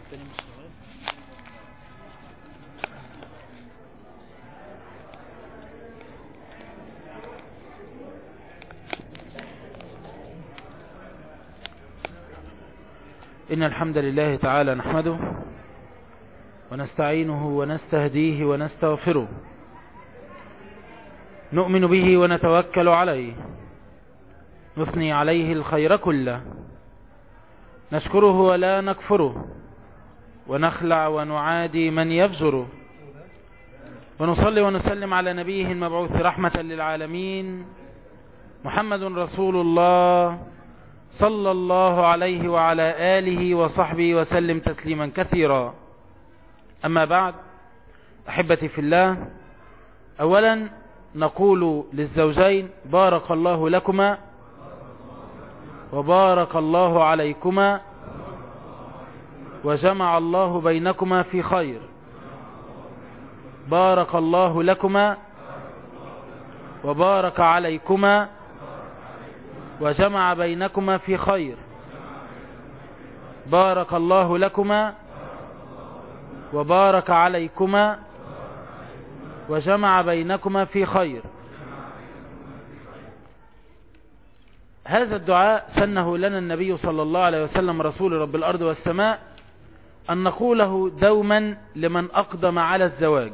إن الحمد لله تعالى نحمده ونستعينه ونستهديه ونستغفره، نؤمن به ونتوكل عليه، نثني عليه الخير كله، نشكره ولا نكفره، ونخلع ونعادي من يفجره، ونصلي ونسلم على نبيه المبعوث رحمة للعالمين محمد رسول الله صلى الله عليه وعلى آله وصحبه وسلم تسليما كثيرا. أما بعد، أحبتي في الله، أولا نقول للزوجين بارك الله لكما وبارك الله عليكما وجمع الله بينكما في خير. بارك الله لكما وبارك عليكما وجمع بينكما في خير. بارك الله لكما وبارك عليكما وجمع بينكما في خير. هذا الدعاء سنه لنا النبي صلى الله عليه وسلم رسول رب الأرض والسماء أن نقوله دوما لمن أقدم على الزواج،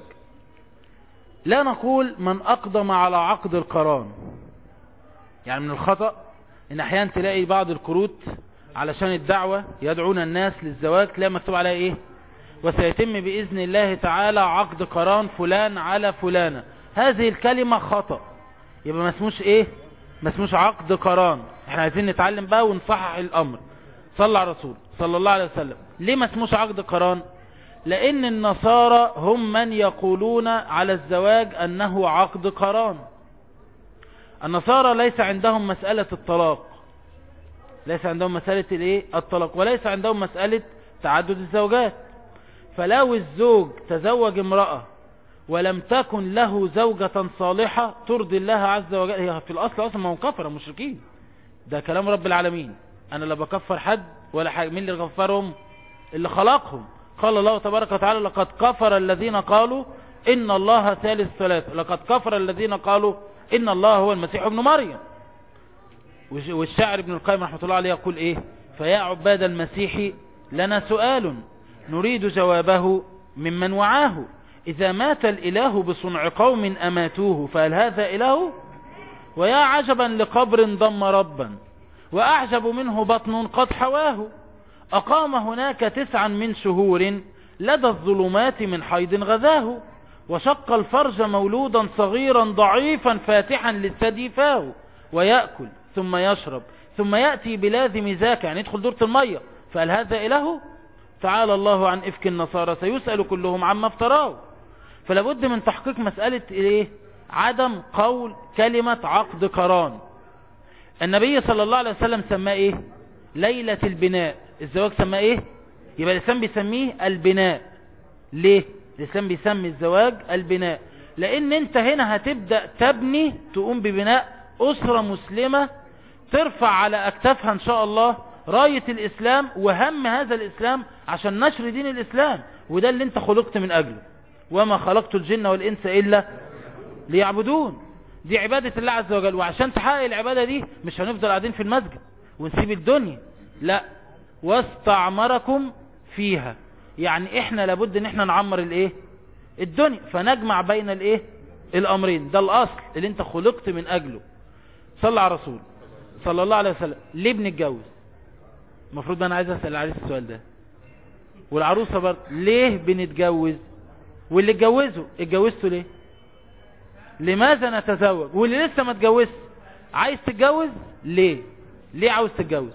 لا نقول من أقدم على عقد القران. يعني من الخطأ إن أحيانا تلاقي بعض الكروت علشان الدعوة يدعون الناس للزواج تلاقي مكتوب عليها إيه؟ وسيتم بإذن الله تعالى عقد قران فلان على فلانة. هذه الكلمة خطأ، يبقى ما اسموش إيه؟ ما اسموش عقد قران. احنا عايزين نتعلم بقى ونصحح الأمر. صلى على الرسول صلى الله عليه وسلم. ليه ما اسموش عقد قران؟ لأن النصارى هم من يقولون على الزواج أنه عقد قران. النصارى ليس عندهم مسألة الطلاق، ليس عندهم مسألة الايه؟ الطلاق، وليس عندهم مسألة تعدد الزوجات. فلو الزوج تزوج امرأة ولم تكن له زوجة صالحة ترضي الله عز وجل، هي في الأصل أصلا ما هم كفر مشركين، ده كلام رب العالمين. أنا لا بكفر حد ولا حاجة. مين اللي كفرهم؟ اللي خلقهم. قال الله تبارك وتعالى لقد كفر الذين قالوا إن الله ثالث ثلاثة، لقد كفر الذين قالوا إن الله هو المسيح ابن مريم. والشاعر ابن القيم رحمة الله عليه يقول إيه؟ فيا عباد المسيح لنا سؤال نريد جوابه ممن وعاه، إذا مات الإله بصنع قوم أماتوه فهل هذا إله؟ ويا عجبا لقبر ضم ربا وأعجب منه بطن قد حواه، أقام هناك 9 من شهور لدى الظلمات من حيض غذاه، وشق الفرج مولودا صغيرا ضعيفا فاتحا للثدي فاه، ويأكل ثم يشرب ثم يأتي بلازم ذاك، يعني يدخل دورة المية، فهل هذا إله؟ تعالى الله عن إفك النصارى سيسأل كلهم عما افتراه. فلابد من تحقيق مسألة إيه؟ عدم قول كلمة عقد قران. النبي صلى الله عليه وسلم سماه إيه؟ ليلة البناء. الزواج سماه إيه؟ يبقى الإسلام بيسميه البناء. ليه؟ الإسلام بيسمي الزواج البناء لأن أنت هنا هتبدأ تبني، تقوم ببناء أسرة مسلمة ترفع على أكتافها إن شاء الله راية الإسلام وهم هذا الإسلام عشان نشر دين الإسلام. وده اللي أنت خلقت من أجله، وما خلقت الجن والإنس إلا ليعبدون. دي عبادة الله عز وجل. وعشان تحقق العبادة دي مش هنفضل قاعدين في المسجد ونسيب الدنيا، لا، واستعمركم فيها. يعني احنا لابد ان احنا نعمر الايه؟ الدنيا، فنجمع بين الايه؟ الامرين. ده الاصل اللي انت خلقت من اجله. صلى على الرسول صلى الله عليه وسلم. ليه بنتجوز؟ المفروض انا عايز اسال العريس السؤال ده، والعروسه برضه ليه بنتجوز؟ واللي اتجوزته ليه؟ لماذا نتزوج؟ واللي لسه ما اتجوزش عايز تتجوز ليه؟ ليه عاوز تتجوز؟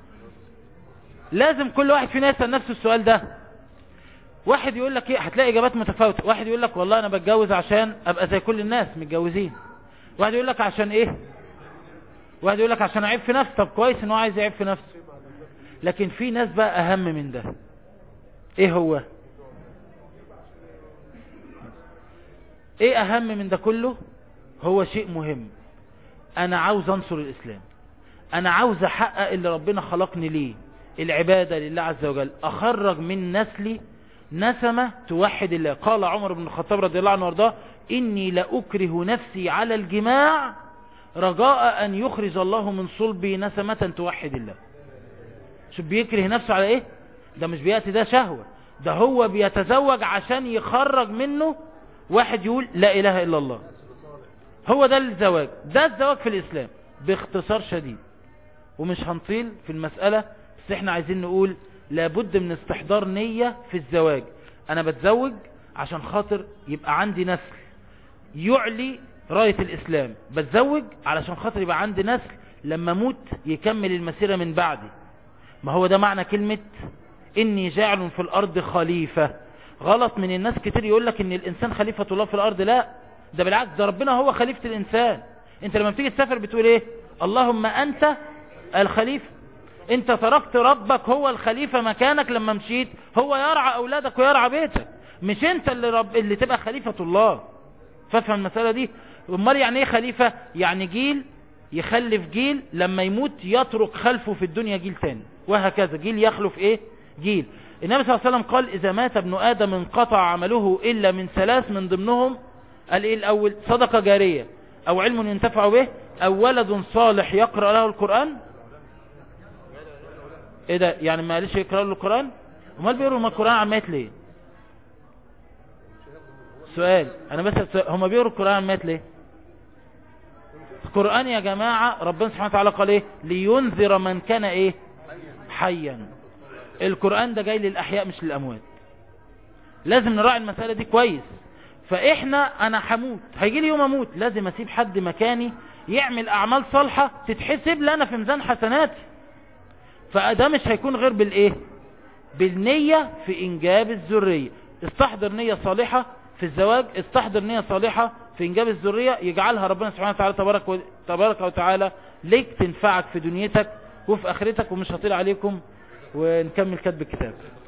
لازم كل واحد فينا يسأل نفسه السؤال ده. واحد يقول لك ايه؟ هتلاقي اجابات متفاوتة. واحد يقول لك والله انا بتجوز عشان ابقى زي كل الناس متجوزين. واحد يقول لك عشان ايه؟ واحد يقول لك عشان اعيب في نفسي. طب كويس ان هو عايز يعيب في نفسه، لكن في ناس بقى اهم من ده. ايه هو؟ ايه اهم من ده كله؟ هو شيء مهم. انا عاوز انصر الاسلام، انا عاوز احقق اللي ربنا خلقني ليه. العبادة لله عز وجل، أخرج من نسلي نسمة توحد الله. قال عمر بن الخطاب رضي الله عنه وارضاه: إني لأكره نفسي على الجماع رجاء أن يخرج الله من صلبي نسمة توحد الله. شو بيكره نفسه على إيه؟ ده مش بيأتي ده شهوة، ده هو بيتزوج عشان يخرج منه واحد يقول لا إله إلا الله. هو ده الزواج، ده الزواج في الإسلام باختصار شديد. ومش هنطيل في المسألة، بس احنا عايزين نقول لابد من استحضار نية في الزواج. أنا بتزوج عشان خاطر يبقى عندي نسل يعلي راية الإسلام، بتزوج علشان خاطر يبقى عندي نسل لما موت يكمل المسيرة من بعدي. ما هو ده معنى كلمة إني جاعل في الأرض خليفة. غلط من الناس كتير يقول لك إن الإنسان خليفة الله في الأرض. لا، ده بالعكس، ده ربنا هو خليفة الإنسان. انت لما بتيجي تسافر بتقول ايه؟ اللهم أنت الخليفة. انت تركت ربك هو الخليفة مكانك، لما مشيت هو يرعى أولادك ويرعى بيتك، مش انت اللي تبقى خليفة الله. فافهم المسألة دي. امال يعني ايه خليفة؟ يعني جيل يخلف جيل، لما يموت يترك خلفه في الدنيا جيل تاني، وهكذا جيل يخلف ايه؟ جيل. النبي صلى الله عليه وسلم قال: إذا مات ابن آدم انقطع عمله إلا من ثلاث، من ضمنهم قال ايه الأول؟ صدقة جارية، أو علم ينتفع به، أو ولد صالح يقرأ له القرآن. ايه ده؟ يعني ما قالش يقرأ له القرآن؟ امال بيقروا القرآن عن مات ليه؟ سؤال، انا بس هم بيقروا القرآن عن مات ليه؟ القرآن يا جماعة ربنا سبحانه وتعالى قال ايه؟ لينذر من كان ايه؟ حيا. القرآن ده جاي للأحياء مش للأموات. لازم نراعي المسألة دي كويس. فإحنا أنا هموت، هيجي لي يوم أموت، لازم أسيب حد مكاني يعمل أعمال صالحة تتحسب لنا في ميزان حسناتي. فده مش هيكون غير بالإيه؟ بالنية في إنجاب الذرية. استحضر نية صالحة في الزواج، استحضر نية صالحة في إنجاب الذرية، يجعلها ربنا سبحانه وتعالى تبارك وتعالى ليك، تنفعك في دنيتك وفي آخرتك. ومش هطيل عليكم ونكمل كتب الكتاب.